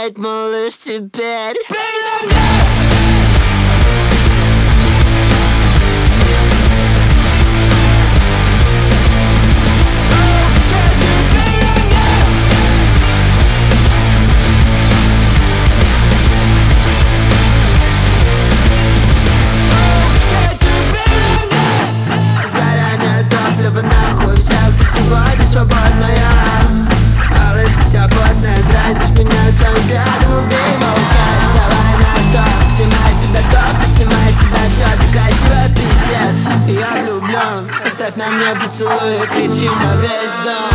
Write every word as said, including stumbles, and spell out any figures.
знает малыш теперь. Сгорание топлива нахуй, вся ты сегодня свободная. Малышка вся потная, дразишь меня своим взглядом, убей волка. Вставай на стол, снимай себя топ, снимай себя, все ты красиво, пиздец. Я влюблен, оставь на мне поцелуй, кричи на весь дом.